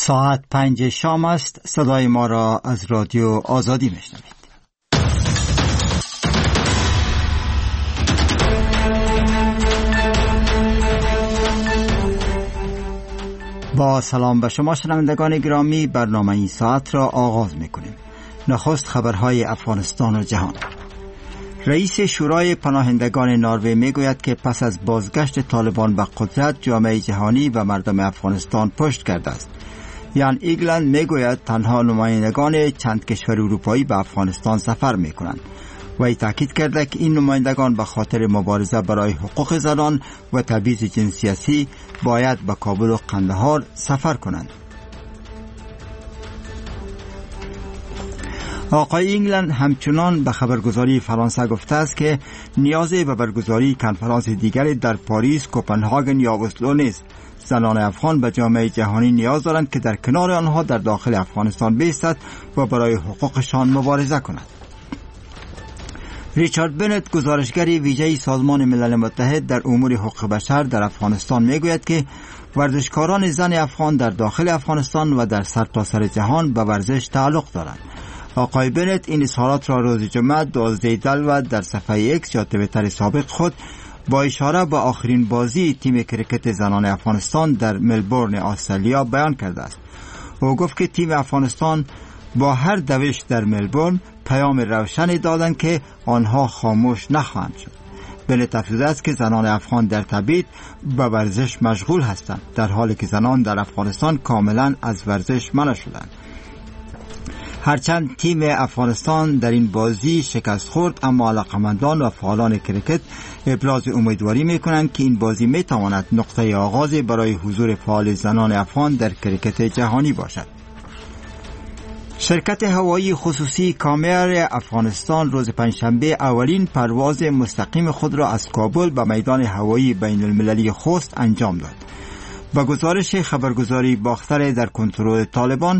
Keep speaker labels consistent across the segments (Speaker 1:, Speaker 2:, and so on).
Speaker 1: ساعت 5 شام است. صدای ما را از رادیو آزادی میشنوید. با سلام به شما شنوندگان گرامی، برنامه این ساعت را آغاز میکنیم. نخست خبرهای افغانستان و جهان. رئیس شورای پناهندگان نروژ میگوید که پس از بازگشت طالبان به قدرت، جامعه جهانی و مردم افغانستان پشت کرده است. یان ایگلند میگوید تنها نمایندگان چند کشور اروپایی به افغانستان سفر میکنند. وی تاکید کرده که این نمایندگان به خاطر مبارزه برای حقوق زنان و تبعیض جنسیتی باید به کابل و قندهار سفر کنند. آقای ایگلند همچنان به خبرگزاری فرانسه گفته است که نیاز به برگزاری کنفرانس دیگری در پاریس، کوپنهاگن یا اسلو نیست. زنان افغان به جامعه جهانی نیاز دارند که در کنار آنها در داخل افغانستان بایستد و برای حقوقشان مبارزه کنند. ریچارد بنت، گزارشگر ویژه سازمان ملل متحد در امور حقوق بشر در افغانستان، میگوید که ورزشکاران زن افغان در داخل افغانستان و در سرتاسر جهان به ورزش تعلق دارند. آقای بنت این اظهارات را روز جمعه 12 دلو در صفحه ایکس یا توییتر سابق خود با اشاره به آخرین بازی تیم کرکت زنان افغانستان در ملبورن استرالیا بیان کرده است. او گفت که تیم افغانستان با هر دوش در ملبورن پیام روشنی دادند که آنها خاموش نخواهند شد. بنت افزوده است که زنان افغان در تبعید به ورزش مشغول هستند، در حالی که زنان در افغانستان کاملا از ورزش منع شدند. هرچند تیم افغانستان در این بازی شکست خورد، اما علاقمندان و فعالان کرکت ابراز امیدواری میکنند که این بازی میتواند نقطه آغاز برای حضور فعال زنان افغان در کرکت جهانی باشد. شرکت هوایی خصوصی کامیر افغانستان روز پنجشنبه اولین پرواز مستقیم خود را از کابل به میدان هوایی بین المللی خوست انجام داد. با گزارش خبرگزاری باختر در کنترل طالبان،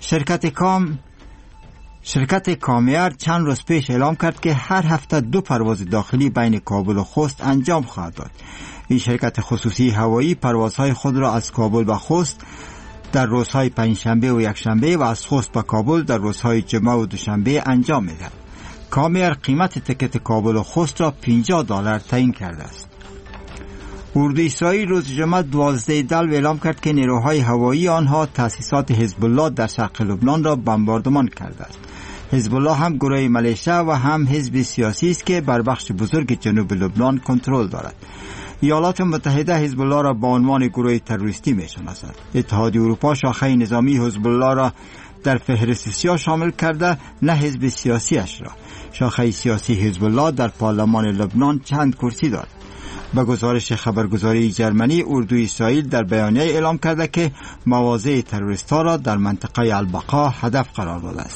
Speaker 1: شرکت کامیر چند روز پیش اعلام کرد که هر هفته 2 پرواز داخلی بین کابل و خوست انجام خواهد داد. این شرکت خصوصی هوایی پروازهای خود را از کابل به خوست در روزهای پنجشنبه و یکشنبه و از خوست به کابل در روزهای جمعه و دوشنبه انجام می‌دهد. کامیر قیمت تکت کابل و خوست را $50 تعیین کرده است. اردوی اسرائیل روز جمعه 12 دلو اعلام کرد که نیروهای هوایی آنها تأسیسات حزب الله در شرق لبنان را بمباردمان کرده است. حزب الله هم گروه ملیشه و هم حزب سیاسی است که بر بخش بزرگ جنوب لبنان کنترل دارد. ایالات متحده حزب الله را با عنوان گروه تروریستی می‌شناسد. اتحادیه اروپا شاخه نظامی حزب الله را در فهرست سیاه شامل کرده، نه حزب سیاسی اش را. شاخه سیاسی حزب الله در پارلمان لبنان چند کرسی دارد. به گزارش خبرگزاری جرمنی، اردوی اسرائیل در بیانیه اعلام کرده که مواضع تروریست‌ها را در منطقه البقا هدف قرار داده است.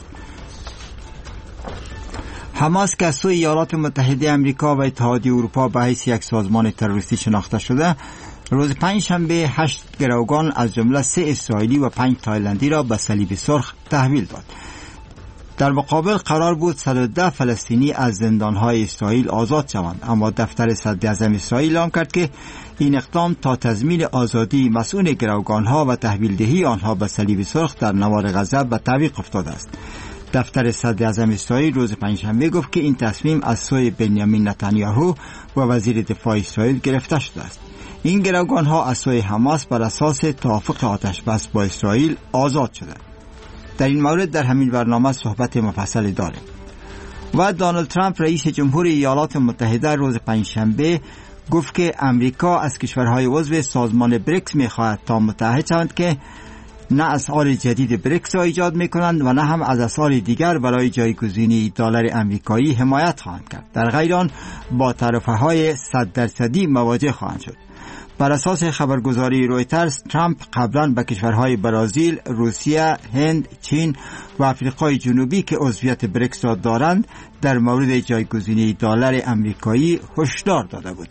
Speaker 1: حماس که از سوی ایالات متحده آمریکا و اتحادیه اروپا به حیث یک سازمان تروریستی شناخته شده، روز پنجشنبه 8 گروگان از جمله 3 اسرائیلی و 5 تایلندی را به صلیب سرخ تحویل داد. در مقابل قرار بود 110 فلسطینی از زندانهای اسرائیل آزاد شوند، اما دفتر صدراعظم اسرائیل اعلام کرد که این اقدام تا تضمین آزادی مسئول گروگانها و تحویل دهی آنها به صلیب سرخ در نوار غزه به تعویق افتاده است. دفتر صدراعظم اسرائیل روز پنجشنبه گفت که این تصمیم از سوی بنیامین نتانیاهو و وزیر دفاع اسرائیل گرفته شده است. این گروگانها از سوی حماس بر اساس توافق آتش بس با اسرائیل آزاد شدند. در این مورد در همین برنامه صحبت مفصلی داریم. و دونالد ترامپ رئیس جمهور ایالات متحده روز پنجشنبه گفت که امریکا از کشورهای عضو سازمان بریکس می‌خواهد تا متحد شوند که نه اسعار جدید بریکس را ایجاد می‌کنند و نه هم از اسعار دیگر برای جایگزینی دلار آمریکایی حمایت خواهند کرد. در غیر آن با تعرفه‌های 100% مواجه خواهند شد. بر اساس خبرگزاری رویترز، ترامپ قبلا به کشورهای برزیل، روسیه، هند، چین و آفریقای جنوبی که عضویت بریکس را دارند در مورد جایگزینی دلار آمریکایی هشدار داده بود.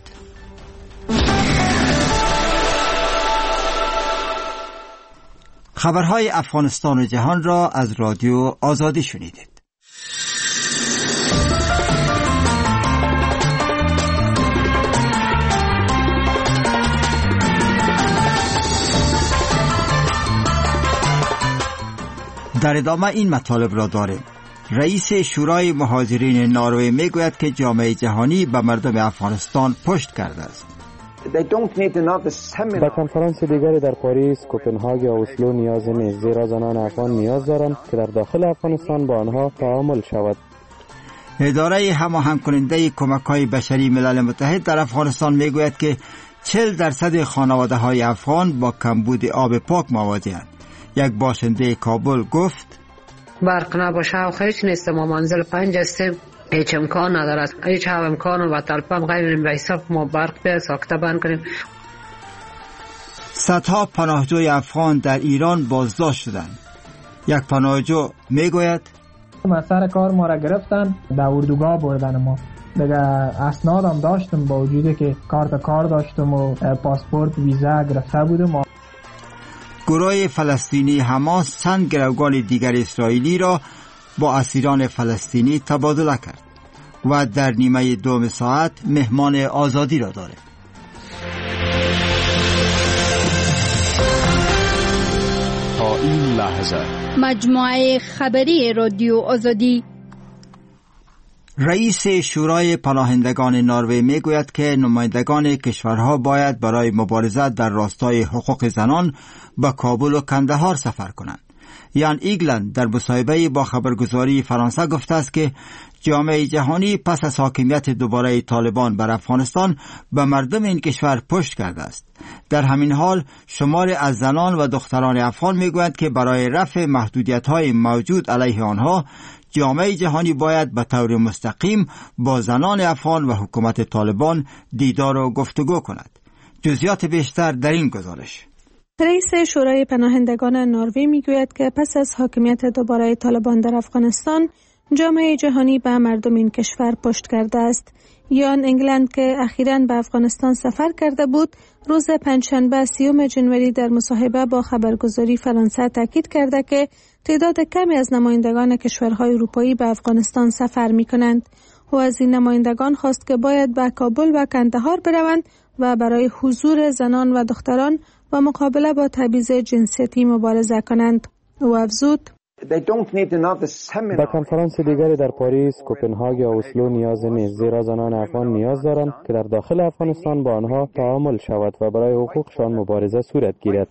Speaker 1: خبرهای افغانستان و جهان را از رادیو آزادی شنیدید. در ادامه این مطالب را داریم. رئیس شورای مهاجرین نروژ میگوید که جامعه جهانی به مردم افغانستان پشت کرده است.
Speaker 2: در کنفرانس دیگری در پاریس، کوپنهاگ یا اسلو نیاز نیست، زیرا زنان افغان نیاز دارند که در داخل افغانستان با آنها تعامل شود.
Speaker 1: اداره هماهنگ کننده کمک‌های بشری ملل متحد در افغانستان میگوید که 40% خانواده‌های افغان با کمبود آب پاک مواجه‌اند. یک باشنده کابل گفت:
Speaker 3: برق نباشه و هیچ نیست، ما منزل 5 هستیم، هیچ امکان ندارد، هیچ امکان و تلپم غیر به حساب ما برق به ساکته بند کنیم.
Speaker 1: صدها پناهجوی افغان در ایران بازداشت شدند. یک پناهجو میگوید:
Speaker 4: ما سر کار ما را گرفتن، در اردوگاه بردن ما. دیگه اسنادم داشتم با وجودی که کار داشتم و پاسپورت ویزا گرفته بودم.
Speaker 1: گروه فلسطینی حماس چند گروگان دیگر اسرائیلی را با اسیران فلسطینی تبادله کرد و در نیمه دوم ساعت مهمان آزادی را دارد.
Speaker 5: تا این لحظه
Speaker 6: مجموعه خبری رادیو آزادی.
Speaker 1: رئیس شورای پناهندگان نروژ میگوید که نمایندگان کشورها باید برای مبارزه در راستای حقوق زنان به کابل و کندهار سفر کنند. یان ایگلند در مصاحبه با خبرگزاری فرانسه گفته است که جامعه جهانی پس از حاکمیت دوباره طالبان بر افغانستان به مردم این کشور پشت کرده است. در همین حال شمار از زنان و دختران افغان میگویند که برای رفع محدودیت‌های موجود علیه آنها جامعه جهانی باید به طور مستقیم با زنان افغان و حکومت طالبان دیدار و گفتگو کند. جزئیات بیشتر در این گزارش.
Speaker 7: رئیس شورای پناهندگان نروژ میگوید که پس از حاکمیت دوباره طالبان در افغانستان جامعه جهانی به مردم این کشور پشت کرده است. یان انگلند که اخیراً به افغانستان سفر کرده بود، روز پنجشنبه 30 ژانویه در مصاحبه با خبرگزاری فرانسه تاکید کرده که تعداد کمی از نمایندگان کشورهای اروپایی به افغانستان سفر می‌کنند. او از این نمایندگان خواست که باید به کابل و کندهار بروند و برای حضور زنان و دختران و مقابله با تبعیض جنسیتی مبارزه کنند. او افزود:
Speaker 2: در کنفرانس دیگری در پاریس، کوپنهاگ یا اسلو نیاز نیست، زیرا زنان افغان نیاز دارند که در داخل افغانستان با آنها تعامل شود و برای حقوقشان مبارزه صورت گیرد.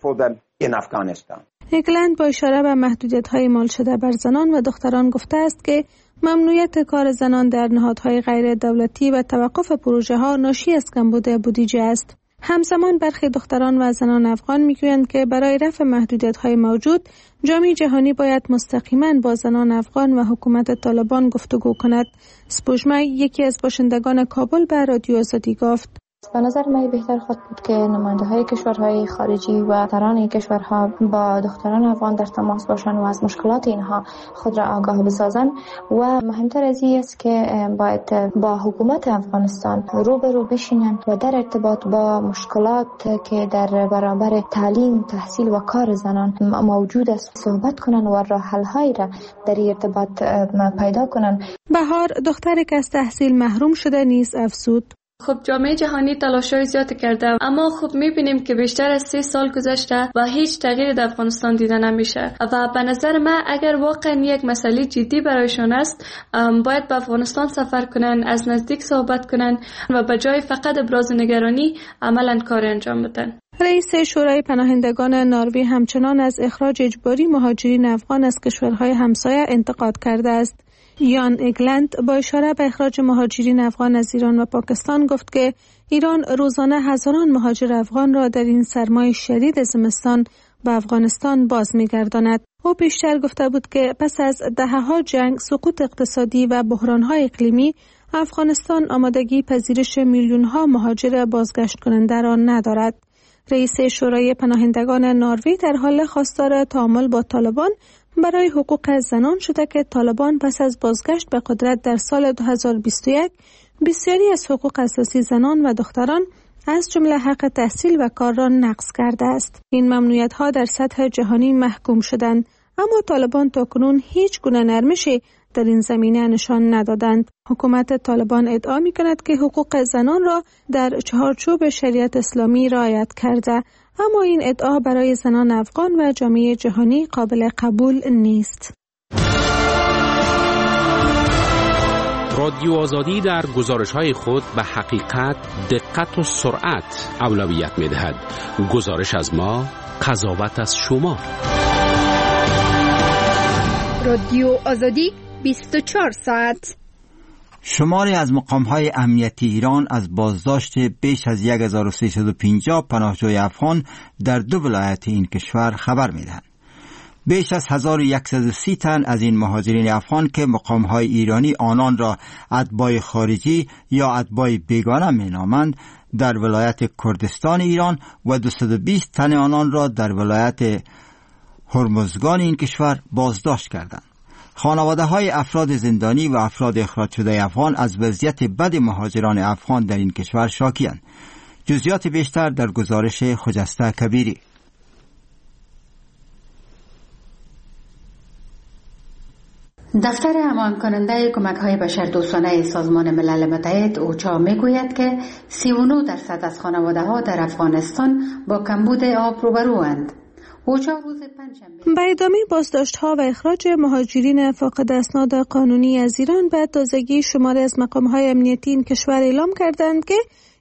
Speaker 7: ایگلند با اشاره به محدودیت‌های مال شده بر زنان و دختران گفته است که ممنوعیت کار زنان در نهادهای غیر دولتی و توقف پروژه‌ها ناشی از کمبود بودجه است. همزمان برخی دختران و زنان افغان میگویند که برای رفع محدودیت‌های موجود جامعه جهانی باید مستقیما با زنان افغان و حکومت طالبان گفتگو کند. سپوږمۍ یکی از باشندگان کابل به رادیو آزادی گفت:
Speaker 8: به نظر من بهتر خود بود که نماینده‌های کشورهای خارجی و دختران این کشورها با دختران افغان در تماس باشند و از مشکلات اینها خود را آگاه بسازند و مهمتر از این است که باید با حکومت افغانستان روبرو بشینند و در ارتباط با مشکلات که در برابر تعلیم، تحصیل و کار زنان موجود است صحبت کنند و راه حل‌هایی را در ارتباط پیدا کنند.
Speaker 7: بهار دختری که از تحصیل محروم شده نیز افزود:
Speaker 9: خب جامعه جهانی تلاش‌های زیاد کرده، اما خب می‌بینیم که بیشتر از 3 سال گذشته و هیچ تغییری در افغانستان دیده نمیشه و به نظر من اگر واقعا یک مسئله جدی برایشان است باید به افغانستان سفر کنن، از نزدیک صحبت کنن و به جای فقط ابراز نگرانی عملاً کار انجام بدن.
Speaker 7: رئیس شورای پناهندگان نروژ همچنان از اخراج اجباری مهاجرین افغان از کشورهای همسایه انتقاد کرده است. یان ایگلند با اشاره به اخراج مهاجرین افغان از ایران و پاکستان گفت که ایران روزانه هزاران مهاجر افغان را در این سرمای شدید زمستان به افغانستان باز می‌گرداند. او بیشتر گفته بود که پس از دهه‌ها جنگ، سقوط اقتصادی و بحران‌های اقلیمی، افغانستان آمادگی پذیرش میلیون‌ها مهاجر بازگشت کننده را ندارد. رئیس شورای پناهندگان نروژ در حال خواستار تعامل با طالبان برای حقوق زنان شده که طالبان پس از بازگشت به قدرت در سال 2021 بسیاری از حقوق اساسی زنان و دختران از جمله حق تحصیل و کار را نقض کرده است. این ممنوعیت‌ها در سطح جهانی محکوم شدند، اما طالبان تاکنون هیچ گونه نرمشی در این زمینه نشان ندادند. حکومت طالبان ادعا می‌کند که حقوق زنان را در چهارچوب شریعت اسلامی رعایت کرده، اما این ادعا برای زنان افغان و جامعه جهانی قابل قبول نیست.
Speaker 10: رادیو آزادی در گزارش‌های خود به حقیقت، دقت و سرعت اولویت می‌دهد. گزارش از ما، قضاوت از شما.
Speaker 6: رادیو آزادی 24 ساعت.
Speaker 1: شماری از مقام‌های امنیتی ایران از بازداشت بیش از 1350 پناهجوی افغان در 2 ولایت این کشور خبر می‌دهند. بیش از 1130 تن از این مهاجرین افغان که مقام‌های ایرانی آنان را اتباع خارجی یا اتباع بیگانه می‌نامند در ولایت کردستان ایران و 220 تن آنان را در ولایت هرمزگان این کشور بازداشت کردند. خانواده‌های افراد زندانی و افراد اخراج شده افغان از وضعیت بد مهاجران افغان در این کشور شاکی‌اند. جزئیات بیشتر در گزارش خجسته کبیری.
Speaker 11: دفتر امان کننده کمک های بشردوستانه سازمان ملل متحد اوچا می گوید که 39% از خانواده ها در افغانستان با کمبود آب روبروند.
Speaker 7: به ادامه بازداشت‌ها و اخراج مهاجرین فاقد اسناد قانونی از ایران به تازگی شماری از مقام‌های امنیتی این کشور اعلام کردند که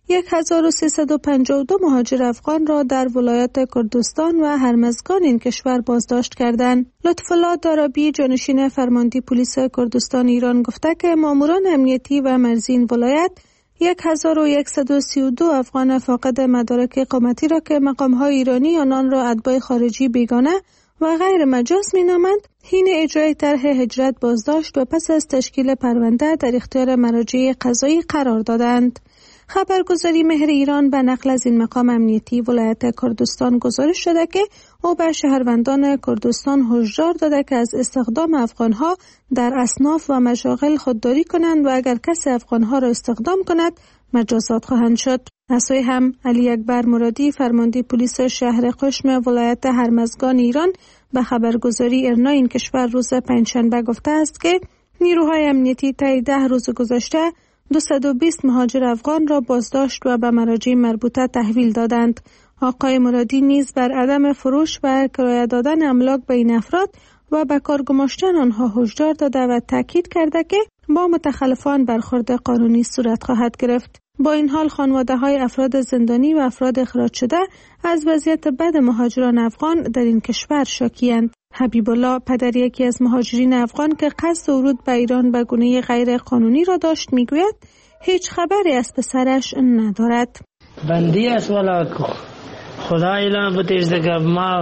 Speaker 7: 1352 مهاجر افغان را در ولایت کردستان و هرمزگان این کشور بازداشت کردند. لطف‌الله دارابی، جانشین فرمانده پلیس کردستان ایران، گفته که ماموران امنیتی و مرزی این ولایت 1132 افغان فاقد مدارک اقامتی را که مقام‌های ایرانی آنان را اتباع خارجی بیگانه و غیر مجاز می‌نامند، حین اجرای طرح هجرت بازداشت و پس از تشکیل پرونده در اختیار مراجع قضایی قرار دادند. خبرگزاری مهر ایران به نقل از این مقام امنیتی ولایت کردستان گزارش شده که او به شهروندان کردستان هشدار داده که از استخدام افغانها در اصناف و مشاغل خودداری کنند و اگر کسی افغانها را استخدام کند مجازات خواهند شد. از سوی هم علی اکبر مرادی، فرمانده پلیس شهر قشم ولایت هرمزگان ایران، به خبرگزاری ارنا این کشور روز پنجشنبه گفته است که نیروهای امنیتی طی 10 روز گذشته 220 مهاجر افغان را بازداشت و به مراجع مربوطه تحویل دادند. آقای مرادی نیز بر عدم فروش و کرایه دادن املاک به این افراد و به کار گماشتن آنها هشدار داده و تاکید کرده که با متخلفان برخورد قانونی صورت خواهد گرفت. با این حال خانواده‌های افراد زندانی و افراد اخراج شده از وضعیت بد مهاجران افغان در این کشور شاکی‌اند. حبیب الله، پدر یکی از مهاجرین افغان که قصد ورود به ایران به گونه غیر قانونی را داشت، میگوید هیچ خبری از پسرش ندارد.
Speaker 12: بندی است والا خدا اعلام بتیزده که ما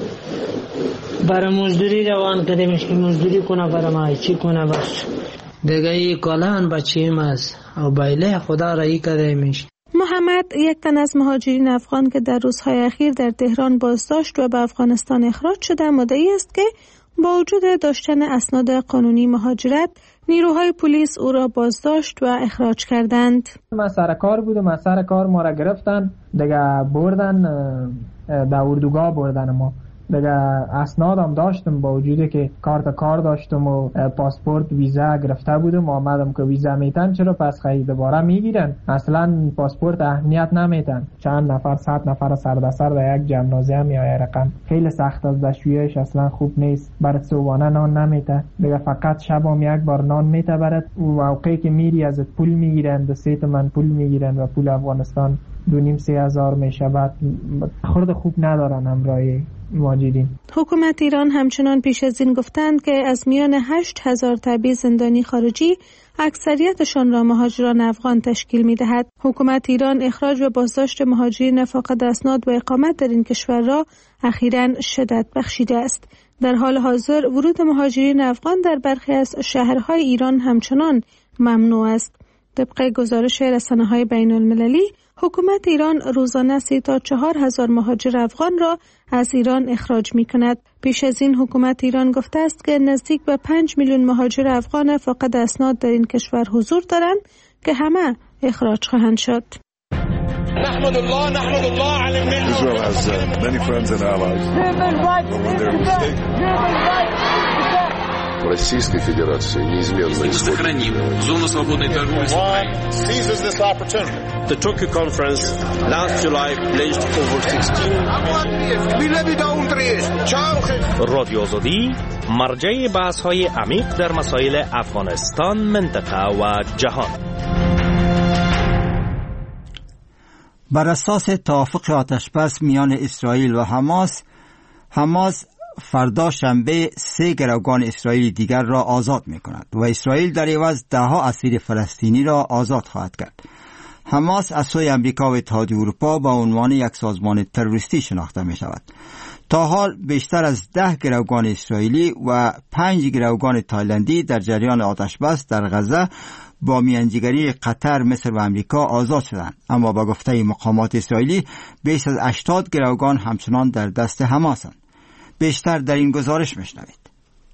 Speaker 12: برای مزدوری روان کردیمش که مزدوری کنه برای ما چی کنه بس دیگه ای کالان بچیم است او بایله خدا رایی کردیمش.
Speaker 7: محمد، یک تن از مهاجرین افغان که در روزهای اخیر در تهران بازداشت و به افغانستان اخراج شده، مدعی است که با وجود داشتن اسناد قانونی مهاجرت، نیروهای پلیس او را بازداشت و اخراج کردند.
Speaker 4: من سر کار بودم، از سر کار ما را گرفتن دیگه بردن در اردوگاه بردن ما. دیگه اسنادم داشتم با وجودی که کار داشتم و پاسپورت ویزا گرفته بودم. آمدم که ویزا میتن چرا پس خیلی دوباره میگیرن؟ اصلا پاسپورت اهمیت نمیتن. چند نفر 100 نفر سردسر در یک جمنازه میای رقم خیلی سخت از دشویش اصلا خوب نیست. برات صبحانه نان نمیته، دیگه فقط شبام یک بار نان میته برات. موقعی که میری ازت پول میگیرن، 3 تومن پول میگیرن و پول افغانستان 2,500-3,000 میشه. بعد خورد خوب ندارن همراهی مهاجرین.
Speaker 7: حکومت ایران همچنان پیش از این گفتند که از میان 8,000 تبعیض زندانی خارجی اکثریتشان را مهاجران افغان تشکیل می‌دهد. حکومت ایران اخراج و بازداشت مهاجرین فاقد اسناد و اقامت در این کشور را اخیراً شدت بخشیده است. در حال حاضر ورود مهاجرین افغان در برخی از شهرهای ایران همچنان ممنوع است. طبق گزارش رسانه‌های بین‌المللی، حکومت ایران روزانه 3 تا 4,000 مهاجر افغان را از ایران اخراج می‌کند. پیش از این حکومت ایران گفته است که نزدیک به 5 میلیون مهاجر افغان فاقد اسناد در این کشور حضور دارند که همه اخراج خواهند شد.
Speaker 13: نحمد الله على النعمة. Israel has many friends and allies.
Speaker 14: Российской Федерации неизменно
Speaker 15: сохраним зону свободной торговли с Украиной.
Speaker 16: The Tokyo Conference last July pledged over 16 رادیو آزادی مرجع بحث‌های عمیق در مسائل افغانستان، منطقه و جهان.
Speaker 1: بر اساس توافق آتشبس میان اسرائیل و حماس فردا شنبه 3 گروگان اسرائیلی دیگر را آزاد می کند و اسرائیل در عوض 10 اسیر فلسطینی را آزاد خواهد کرد. حماس از سوی امریکا و اتحادیه اروپا با عنوان یک سازمان تروریستی شناخته می شود. تا حال بیشتر از 10 گروگان اسرائیلی و 5 گروگان تایلندی در جریان آتشبس در غزه با میانجیگری قطر، مصر و امریکا آزاد شدند، اما با گفته مقامات اسرائیلی بیش از 80 گروگان همچنان در دست حماسند. بیشتر در این گزارش میشنوید.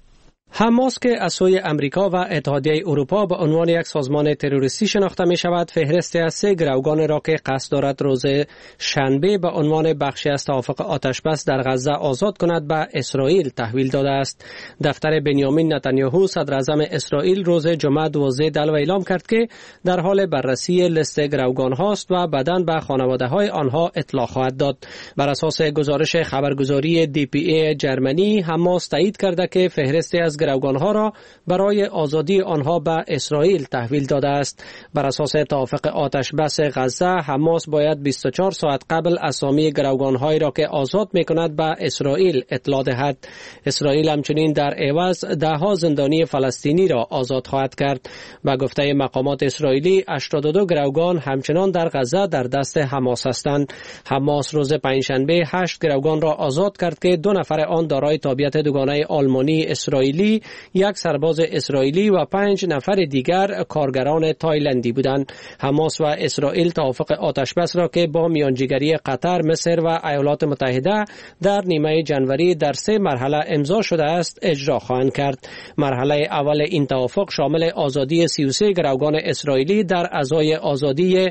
Speaker 17: حماس که از سوی امریکا و اتحادیه اروپا به عنوان یک سازمان تروریستی شناخته می شود، فهرستی از 3 گروگان را که قصد دارد روز شنبه به عنوان بخشی از توافق آتشبس در غزه آزاد کند به اسرائیل تحویل داده است. دفتر بنیامین نتانیاهو صدر اعظم اسرائیل روز جمعه 12 دلو اعلام کرد که در حال بررسی لیست گروگان هاست و بعداً به خانواده های آنها اطلاع خواهد داد. بر اساس گزارش خبرگزاری DPA جرمنی، حماس تایید کرده که فهرستی از گروگانها را برای آزادی آنها به اسرائیل تحویل داده است. بر اساس توافق آتشبس غزه، حماس باید 24 ساعت قبل اسامی گروگانهایی را که آزاد می‌کند به اسرائیل اطلاع دهد. اسرائیل همچنین در عوض 10 زندانی فلسطینی را آزاد خواهد کرد. به گفته مقامات اسرائیلی، 82 گروگان همچنان در غزه در دست حماس هستند. حماس روز پنجشنبه 8 گروگان را آزاد کرد که 2 نفر آن دارای تابعیت دوگانه آلمانی اسرائیلی، 1 سرباز اسرائیلی و 5 نفر دیگر کارگران تایلندی بودند. حماس و اسرائیل توافق آتشبس را که با میانجیگری قطر، مصر و ایالات متحده در نیمه جنوری در 3 مرحله امضا شده است اجرا خواهند کرد. مرحله اول این توافق شامل آزادی 33 گروگان اسرائیلی در ازای آزادی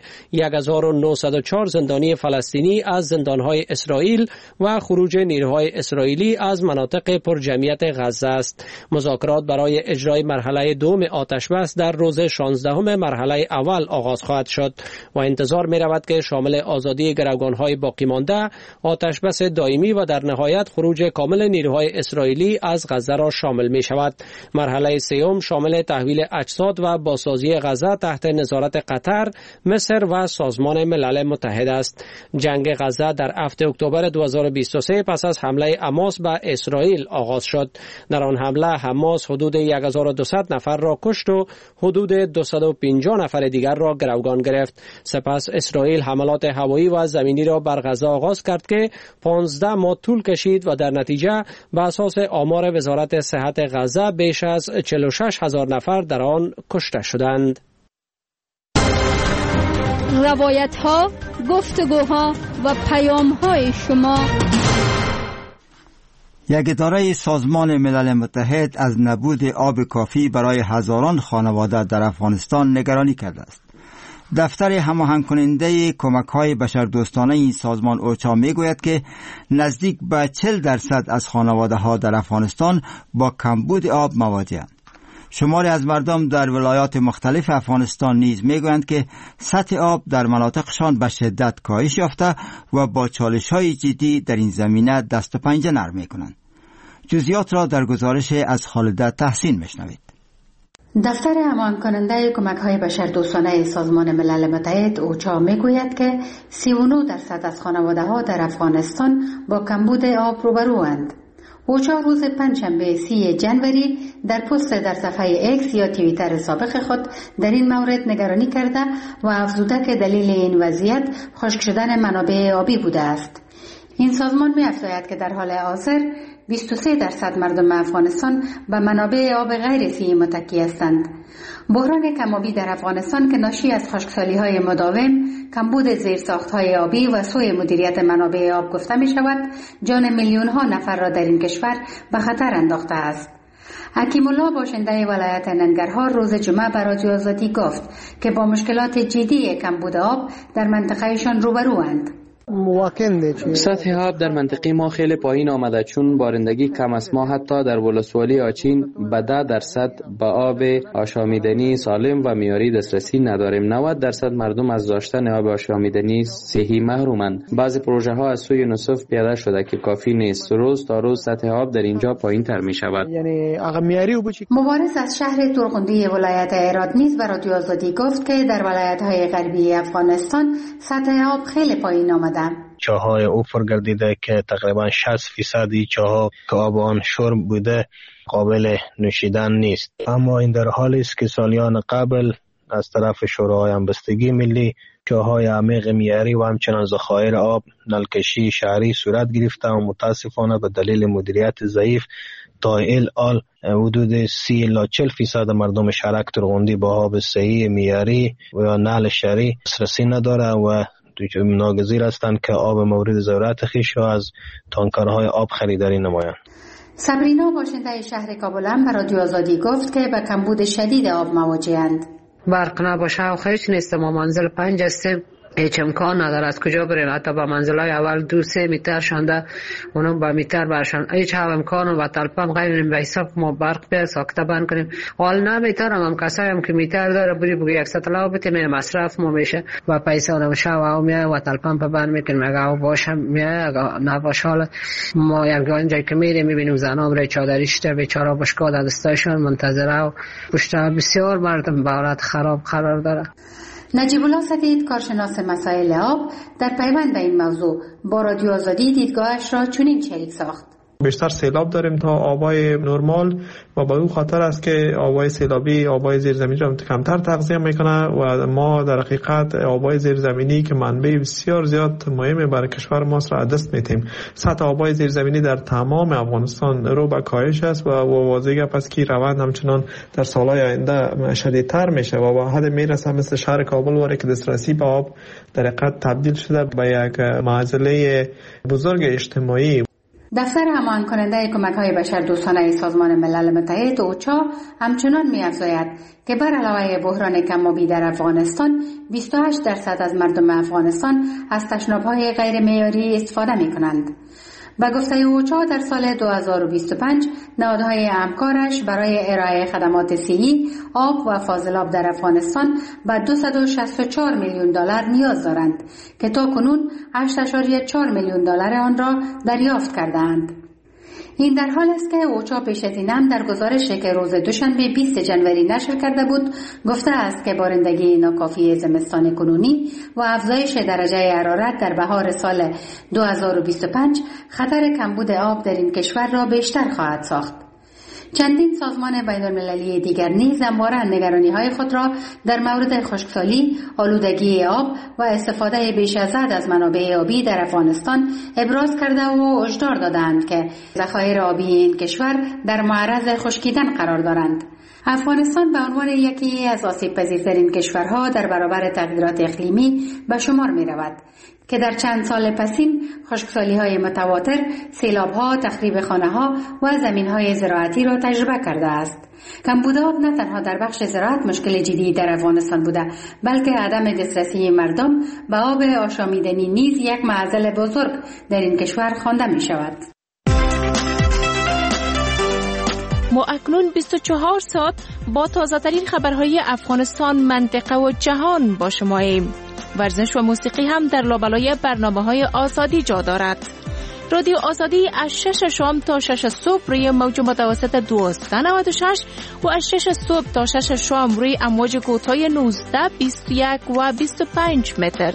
Speaker 17: 1904 زندانی فلسطینی از زندانهای اسرائیل و خروج نیروهای اسرائیلی از مناطق پرجمعیت غزه است. مذاکرات برای اجرای مرحله دوم آتشبس در روز 16 مرحله اول آغاز خواهد شد و انتظار می رود که شامل آزادی گروگان‌های باقی مانده، آتشبس دائمی و در نهایت خروج کامل نیروهای اسرائیلی از غزه را شامل می شود. مرحله سوم شامل تحویل اجساد و بازسازی غزه تحت نظارت قطر، مصر و سازمان ملل متحد است. جنگ غزه در 7 اکتبر 2023 پس از حمله حماس به اسرائیل آغاز شد. در آن حمله حماس حدود 1200 نفر را کشت و حدود 250 نفر دیگر را گروگان گرفت. سپس اسرائیل حملات هوایی و زمینی را بر غزه آغاز کرد که 15 ماه طول کشید و در نتیجه به اساس آمار وزارت صحت غزه بیش از 46,000 نفر در آن کشته شدند.
Speaker 6: روایت‌ها، گفتگوها و پیام‌های شما.
Speaker 1: یک اداره سازمان ملل متحد از نبود آب کافی برای هزاران خانواده در افغانستان نگرانی کرده است. دفتر هماهنگ کننده کمک‌های بشردوستانه این سازمان اوچا میگوید که نزدیک به 40% از خانواده‌ها در افغانستان با کمبود آب مواجه‌اند. شماری از مردم در ولایات مختلف افغانستان نیز میگویند که سطح آب در مناطقشان به شدت کاهش یافته و با چالش‌های جدی در این زمینه دست و پنجه نرم می‌کنند. جزئیات را در گزارش از خالده تحسین میشنوید.
Speaker 11: دفتر امان کننده کمک‌های بشردوستانه سازمان ملل متحد اوچا میگوید که 39% از خانواده‌ها در افغانستان با کمبود آب روبروند. اوچا روز پنجشنبه 30 جنوری در پست در صفحه اکس یا توییتر سابق خود در این مورد نگرانی کرده و افزوده که دلیل این وضعیت خشک شدن منابع آبی بوده است. این سازمان می‌افزاید که در حال حاضر 23% مردم افغانستان به منابع آب غیر سی‌ای متکی هستند. بحران کم‌آبی در افغانستان که ناشی از خشکسالی‌های مداوم، کمبود زیرساخت‌های آبی و سوء مدیریت منابع آب گفته می‌شود، جان میلیون‌ها نفر را در این کشور به خطر انداخته است. حکیم الله باشنده ولایت ننگرهار روز جمعه به رادیو آزادی گفت که با مشکلات جدی کمبود آب در منطقهشان روبروند.
Speaker 18: سطح آب در منطقه ما خیلی پایین آمده، چون بارندگی کم است. ما حتی در ولسوالی آچین به 10% به آب آشامیدنی سالم و معیاری دسترسی نداریم. 90% مردم از داشتن آب آشامیدنی صحی محرومند. بعضی پروژه ها از سوی نصف پیاده شده که کافی نیست. روز تا روز سطح آب در اینجا پایین تر می شود.
Speaker 11: مبارز از شهر ترغندی ولایت هرات نیز به رادیو آزادی گفت که در ولایت های غربی افغانستان سطح آب خیلی پایین آمده.
Speaker 19: چاهای اوفر گردیده که تقریبا 60% چاها که آب آن شرب بوده قابل نوشیدن نیست. اما این در حالی است که سالیان قبل از طرف شورای همبستگی ملی چاهای عمیق معیاری و همچنان ذخایر آب نلکشی شهری صورت گرفته و متاسفانه به دلیل مدیریت ضعیف تا الان حدود 30 الی 40% مردم شهرک ترغندی با آب صحی معیاری و نل شهری دسترسی نداره و ناگزیر هستند که آب مورد ضرورت خویش را از تانکرهای آب خریداری نمایند.
Speaker 11: صبرینا باشنده شهر کابل هم به رادیو آزادی گفت که به کمبود شدید آب مواجه‌اند.
Speaker 3: برق نباشه و خیش نیستم و منزل 5 هستیم، هیچ امکان نداره از کجا بریم. حتی با منزلای اول 2-3 متر شانده اونم با متر برشان هیچ امکان و تلپم غیر به حساب ما برق به ساکته بند کنیم. حال نمیتونم هم کسایی هم که متر داره بگی 100 لا بتیم مصرف ما میشه و پیسه اونم شوا و میای و تلپم په بند میکنیم. اگه باشه میای اگه نباشه حال ما یک جایی که میریم میبینیم زنام رای چادریشته بیچاره بشکا دستایشون منتظره و پشت بسیار مردم به حالت خراب قرار داره.
Speaker 11: نجیب الله سدید کارشناس مسائل آب در پیوند به این موضوع با رادیو آزادی دیدگاهش را چنین شریک ساخت.
Speaker 20: بیشتر سیلاب داریم تا آبای نرمال و به اون خاطر است که آبای سیلابی آبای زیرزمینی را کمتر تغذیه میکنه و ما در حقیقت آبای زیرزمینی که منبع بسیار زیاد مهم برای کشور ما را دست میتیم. سطح آبای زیرزمینی در تمام افغانستان رو به کاهش است و واضحه پس که روند همچنان در سالهای آینده شدیدتر میشه و به حد میرسه مثل شهر کابل واره که دسترسی به آب در حقیقت تبدیل شده به یک معضله بزرگ اجتماعی.
Speaker 11: دفتر همان کننده کمک‌های بشردوستانه سازمان ملل متحد اوچا همچنان می‌افزاید که بر علاوه بحران کم‌آبی در افغانستان 28% از مردم افغانستان از تشناب‌های غیر معیاری استفاده می‌کنند. به گفته اوچا در سال 2025 نهادهای همکارش برای ارائه خدمات صحی، آب و فاضلاب در افغانستان به 264 میلیون دلار نیاز دارند که تاکنون 8.4 میلیون دلار آن را دریافت کرده‌اند. این در حال است که اوچا پیش از این هم در گزارشی که روز دوشنبه 20 جنوری نشر کرده بود گفته است که بارندگی ناکافی زمستان کنونی و افزایش درجه حرارت در بهار سال 2025 خطر کمبود آب در این کشور را بیشتر خواهد ساخت. چندین سازمان بین‌المللی دیگر نیز همواره نگرانی‌های خود را در مورد خشکسالی، آلودگی آب و استفاده بیش از حد از منابع آبی در افغانستان ابراز کرده و هشدار دادند که ذخایر آبی این کشور در معرض خشکیدن قرار دارند. افغانستان به عنوان یکی از آسیب‌پذیرترین کشورها در برابر تغییرات اقلیمی به شمار می‌رود که در چند سال پسین خشکسالی‌های متواتر، سیلاب‌ها، تخریب خانه‌ها و زمین‌های زراعتی را تجربه کرده است. کمبود آب نه تنها در بخش زراعت مشکل جدی در افغانستان بوده، بلکه عدم دسترسی مردم به آب آشامیدنی نیز یک معضل بزرگ در این کشور خوانده می‌شود.
Speaker 21: ما اکنون 24 ساعت با تازه‌ترین خبرهای افغانستان، منطقه و جهان با شماییم. ورزش و موسیقی هم در لابلای برنامه‌های آزادی جا دارد. رادیو آزادی از 6 شام تا 6 صبح روی موج متوسط 1296 و از 6 صبح تا 6 شام روی امواج کوتاه 19، 21 و 25 متر.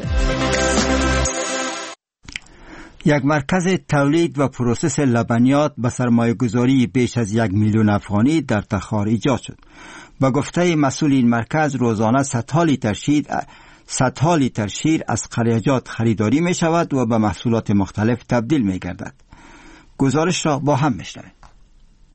Speaker 1: یک مرکز تولید و پروسس لبنیات به سرمایه‌گذاری بیش از 1 میلیون افغانی در تخار ایجاد شد. با گفته مسئول این مرکز روزانه 100 لیتر شیر از قریجات خریداری می شود و به محصولات مختلف تبدیل می گردد. گزارش را با هم میشنویم.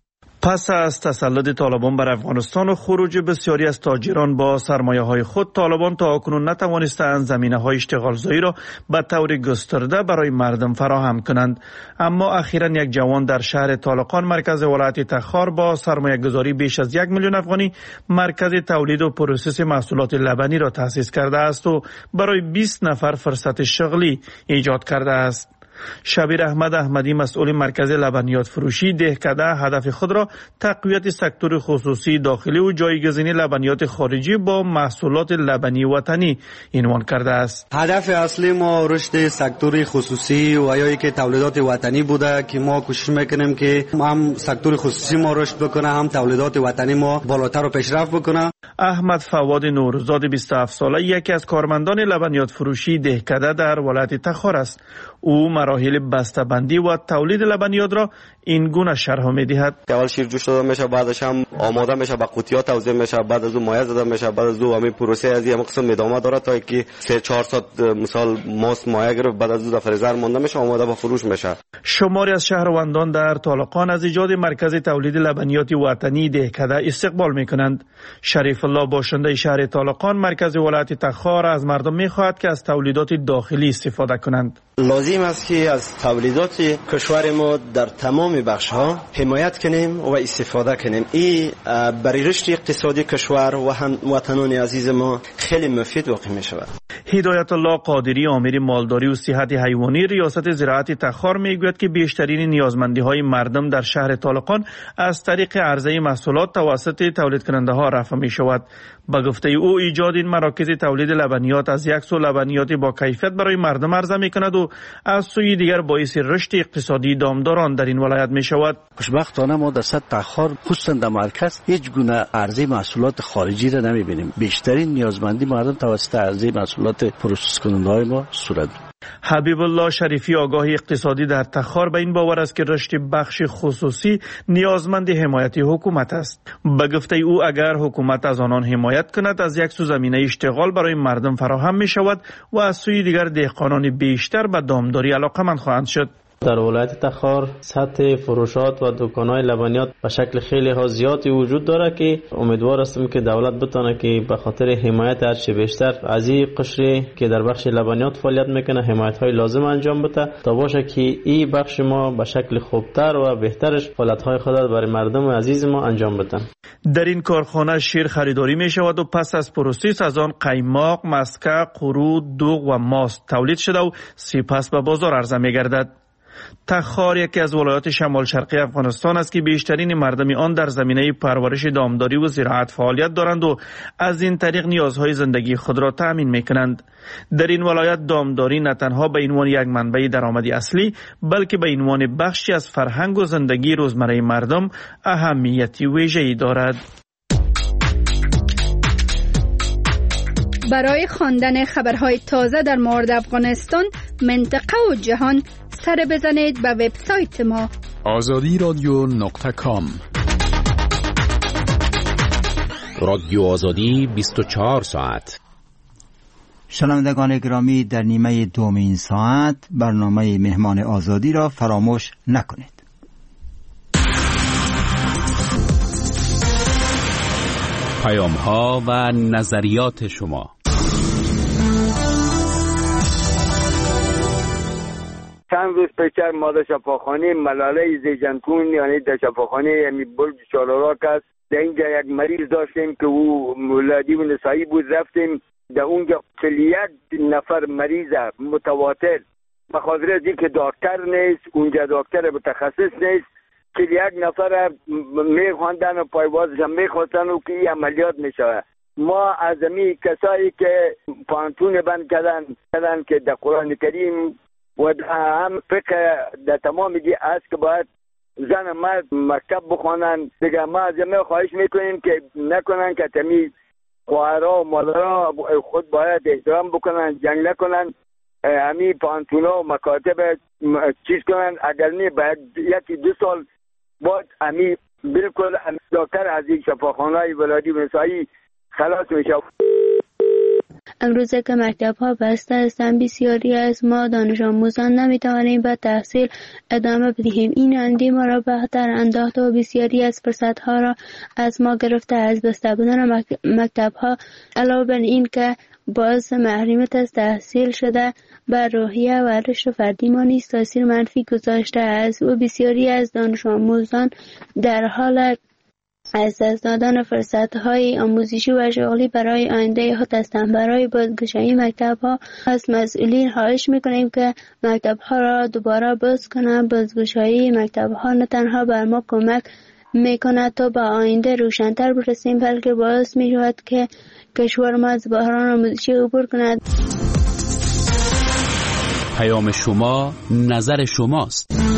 Speaker 5: پس از تسلط طالبان بر افغانستان و خروج بسیاری از تاجران با سرمایه‌های خود، طالبان تا اکنون نتوانستند زمینه‌های اشتغالزایی را به طور گسترده برای مردم فراهم کنند. اما اخیراً یک جوان در شهر طالقان مرکز ولایت تخار با سرمایه‌گذاری بیش از 1 میلیون افغانی مرکز تولید و پروسس محصولات لبنی را تأسیس کرده است و برای 20 نفر فرصت شغلی ایجاد کرده است. شبیر احمد احمدی مسئول مرکز لبنیات فروشی دهکده هدف خود را تقویت سکتور خصوصی داخلی و جایگزینی لبنیات خارجی با محصولات لبنی وطنی عنوان کرده است.
Speaker 22: هدف اصلی ما رشد سکتور خصوصی و یا که تولیدات وطنی بوده که ما کوشش میکنیم که هم سکتور خصوصی ما رشد بکنه، هم تولیدات وطنی ما بالاتر و پیشرفت بکنه.
Speaker 5: احمد فواد نورزاد 27 ساله یکی از کارمندان لبنیات فروشی دهکده در ولایت تخار است. او مراحل بسته‌بندی و تولید لبنیات را این گونه شرح می‌دهد.
Speaker 23: اول شیر جوش داده میشه، بعدش هم آماده میشه، به قوطی‌ها توزیع میشه، بعد از اون مایع زده میشه، بعد از اون همین پروسه از این قسم ادامه داره تا اینکه 3-4 ساعت مثال ماست مایع گرفت، بعد از اون در فریزر مونده میشه، آماده به فروش میشه.
Speaker 5: شماری از شهروندان در طالقان از ایجاد مرکز تولید لبنیات وطنی دهکده استقبال میکنند. شریف الله باشنده شهر طالقان مرکز ولایت تخار از مردم میخواهد که از تولیدات داخلی استفاده کنند.
Speaker 24: لازم است که از تولیدات کشور ما در تمام بخش‌ها حمایت کنیم و استفاده کنیم. این برای رشد اقتصادی کشور و هم وطنان عزیز ما خیلی مفید واقع می شود.
Speaker 5: هدایت الله قادری امیر مالداری و صحت حیوانی ریاست زراعت تخار میگوید که بیشترین نیازمندی‌های مردم در شهر طالقان از طریق عرضه محصولات توسط تولید کننده ها رفع می شود. با گفته او ایجاد این مراکز تولید لبنیات از یک سو لبنیات با کیفیت برای مردم عرضه می کند و از سوی دیگر باعث رشد اقتصادی دامداران در این ولایت می شود.
Speaker 25: خوشبختانه ما در سطح تخار خصوصا در مرکز هیچ گونه عرضه محصولات خارجی را نمی بینیم. بیشترین نیازمندی مردم توسط عرضه محصولات پروسس کننده های ما صورت.
Speaker 5: حبیب الله شریفی آگاه اقتصادی در تخار به این باور است که رشد بخش خصوصی نیازمند حمایت حکومت است. به گفته او اگر حکومت از آنان حمایت کند از یک سو زمینه اشتغال برای مردم فراهم می شود و از سوی دیگر دهقانان بیشتر به دامداری علاقه‌مند خواهند شد.
Speaker 26: در ولایت تخار سطح فروشات و دکان‌های لبنیات به شکل خیلی ها زیادی وجود داره که امیدوار هستم که دولت بتونه که به خاطر حمایت هر چه بیشتر از این قشری که در بخش لبنیات فعالیت میکنه حمایت‌های لازم انجام بده تا باشه که این بخش ما به شکل خوبتر و بهترش فعالیت‌های خود برای مردم عزیز ما انجام بدن.
Speaker 5: در این کارخانه شیر خریداری می شود و پس از پروسس از آن قیماق، مسکه، قرو، دوغ و ماست تولید شده و سپس به بازار عرضه می گردد. تخار یکی از ولایات شمال شرقی افغانستان است که بیشترین مردم آن در زمینه پرورش دامداری و زراعت فعالیت دارند و از این طریق نیازهای زندگی خود را تأمین می‌کنند. در این ولایت دامداری نه تنها به عنوان یک منبع درآمدی اصلی بلکه به عنوان بخشی از فرهنگ و زندگی روزمره مردم اهمیتی ویژه‌ای دارد.
Speaker 6: برای خواندن خبرهای تازه در مورد افغانستان، منطقه و جهان سر بزنید به وبسایت ما
Speaker 10: azadiradyo.com. رادیو آزادی 24 ساعت.
Speaker 1: شنوندگان گرامی، در نیمه دوم این ساعت برنامه مهمان آزادی را فراموش نکنید.
Speaker 10: پیام‌ها و نظریات شما.
Speaker 27: چند روز پیشتر ما در شفاخانه ملاله زیجنکون یعنی در شفاخانه بلج چالاراک است، در اینجا یک مریض داشتیم که او ولادی و نسایی بود. رفتیم در اونجا 41 نفر مریض متواتر به خاطر از اینکه دکتر نیست، اونجا دکتر متخصص نیست، 41 نفر میخواندن و پایوازش هم میخواستن و که این عملیات میشه. ما از امی کسایی که پانتون بند کردن که در قرآن کریم و هم فقه در تمام دی است که باید زن مرد مکتب بخوانن. دیگه ما از همه خواهش میکنیم که نکنن که تمی خواهرها و مادرها خود باید احترام بکنن، جنگ نکنن، همی پانتونا و مکاتب چیز کنن. اگر نه باید 1-2 سال بعد همی بالکل دکتر از این شفاخانه ولادی و نسایی خلاص میشه.
Speaker 2: امروزه که مکتب ها بسته هستند بسیاری از ما دانش آموزان نمیتوانیم به تحصیل ادامه بدهیم. این اندی ما را به خطر انداخته و بسیاری از فرصت ها را از ما گرفته. از بسته بودن مکتب ها علاوه بر این که باعث محرومیت از تحصیل شده بر روحیه و رشد فردی ما نیز تاثیر منفی گذاشته است و بسیاری از دانش آموزان در حال از دست دادن فرصت‌های آموزشی و شغلی برای آینده خود هستند. برای بازگشایی مکتب‌ها از مسئولین خواهش می‌کنیم که مکتب‌ها را دوباره باز کنند. بازگشایی مکتب‌ها نه تنها بر ما کمک می‌کند تا به آینده روشن‌تر برسیم، بلکه باعث می‌شود که کشور ما از بحران آموزشی عبور کند.
Speaker 10: پیام شما، نظر شماست.